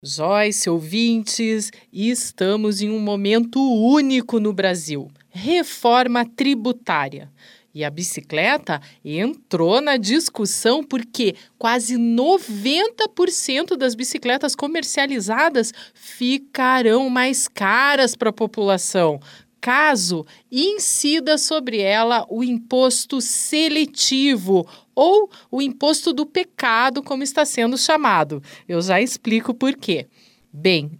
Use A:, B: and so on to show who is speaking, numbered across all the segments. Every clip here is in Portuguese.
A: Joyce, ouvintes, estamos em um momento único no Brasil. Reforma tributária. E a bicicleta entrou na discussão porque quase 90% das bicicletas comercializadas ficarão mais caras para a população, caso incida sobre ela o imposto seletivo ou o imposto do pecado, como está sendo chamado. Eu já explico por quê. Bem,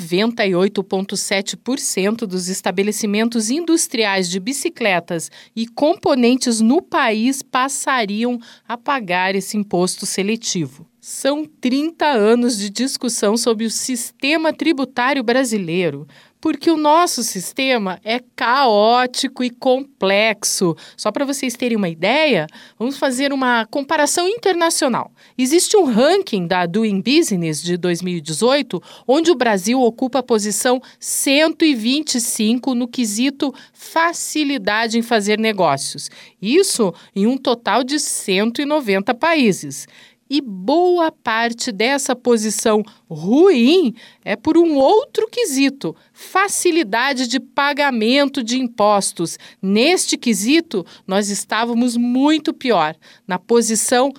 A: 98,7% dos estabelecimentos industriais de bicicletas e componentes no país passariam a pagar esse imposto seletivo. São 30 anos de discussão sobre o sistema tributário brasileiro, porque o nosso sistema é caótico e complexo. Só para vocês terem uma ideia, vamos fazer uma comparação internacional. Existe um ranking da Doing Business de 2018, onde o Brasil ocupa a posição 125 no quesito facilidade em fazer negócios. Isso em um total de 190 países. E boa parte dessa posição ruim é por um outro quesito, facilidade de pagamento de impostos. Neste quesito, nós estávamos muito pior, na posição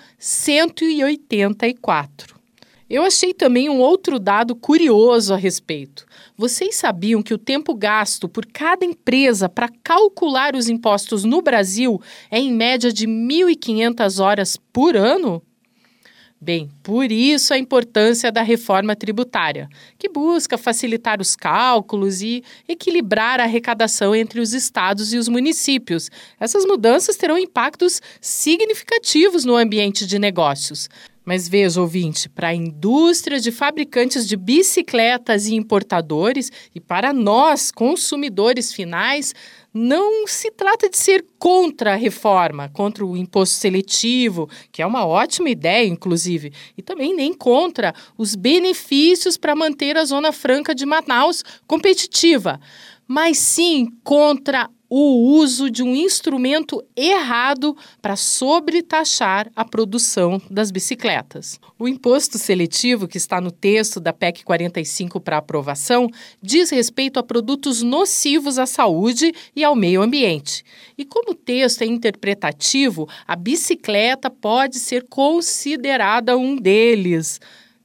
A: 184. Eu achei também um outro dado curioso a respeito. Vocês sabiam que o tempo gasto por cada empresa para calcular os impostos no Brasil é em média de 1.500 horas por ano? Bem, por isso a importância da reforma tributária, que busca facilitar os cálculos e equilibrar a arrecadação entre os estados e os municípios. Essas mudanças terão impactos significativos no ambiente de negócios. Mas veja, ouvinte, para a indústria de fabricantes de bicicletas e importadores e para nós, consumidores finais, não se trata de ser contra a reforma, contra o imposto seletivo, que é uma ótima ideia, inclusive, e também nem contra os benefícios para manter a Zona Franca de Manaus competitiva, mas sim contra o uso de um instrumento errado para sobretaxar a produção das bicicletas. O imposto seletivo, que está no texto da PEC 45 para aprovação, diz respeito a produtos nocivos à saúde e ao meio ambiente. E como o texto é interpretativo, a bicicleta pode ser considerada um deles.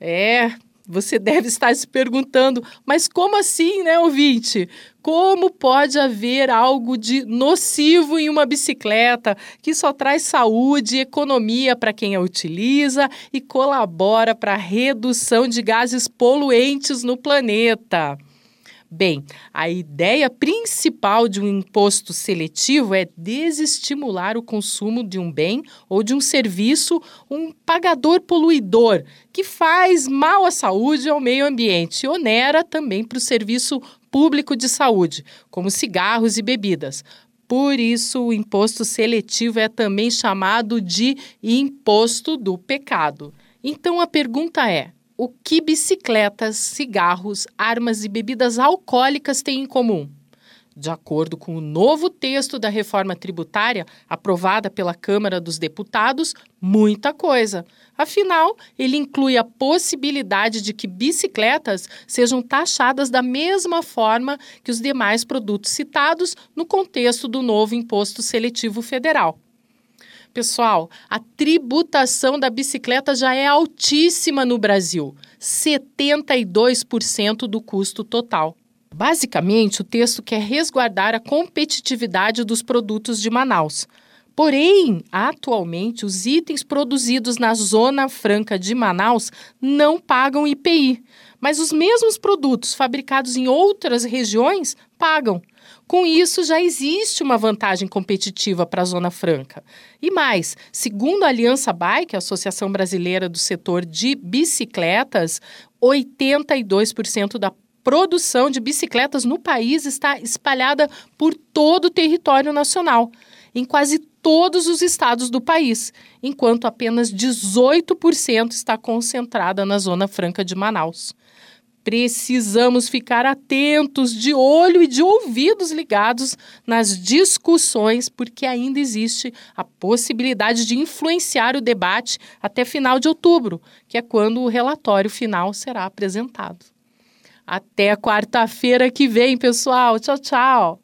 A: Você deve estar se perguntando, mas como assim, né, ouvinte? Como pode haver algo de nocivo em uma bicicleta que só traz saúde e economia para quem a utiliza e colabora para a redução de gases poluentes no planeta? Bem, a ideia principal de um imposto seletivo é desestimular o consumo de um bem ou de um serviço, um pagador poluidor, que faz mal à saúde e ao meio ambiente e onera também para o serviço público de saúde, como cigarros e bebidas. Por isso, o imposto seletivo é também chamado de imposto do pecado. Então, a pergunta é: o que bicicletas, cigarros, armas e bebidas alcoólicas têm em comum? De acordo com o novo texto da reforma tributária, aprovada pela Câmara dos Deputados, muita coisa. Afinal, ele inclui a possibilidade de que bicicletas sejam taxadas da mesma forma que os demais produtos citados no contexto do novo imposto seletivo federal. Pessoal, a tributação da bicicleta já é altíssima no Brasil, 72% do custo total. Basicamente, o texto quer resguardar a competitividade dos produtos de Manaus. Porém, atualmente, os itens produzidos na Zona Franca de Manaus não pagam IPI, mas os mesmos produtos fabricados em outras regiões pagam. Com isso, já existe uma vantagem competitiva para a Zona Franca. E mais, segundo a Aliança Bike, a Associação Brasileira do Setor de Bicicletas, 82% da produção de bicicletas no país está espalhada por todo o território nacional, em quase todos os estados do país, enquanto apenas 18% está concentrada na Zona Franca de Manaus. Precisamos ficar atentos, de olho e de ouvidos ligados nas discussões, porque ainda existe a possibilidade de influenciar o debate até final de outubro, que é quando o relatório final será apresentado. Até quarta-feira que vem, pessoal. Tchau, tchau!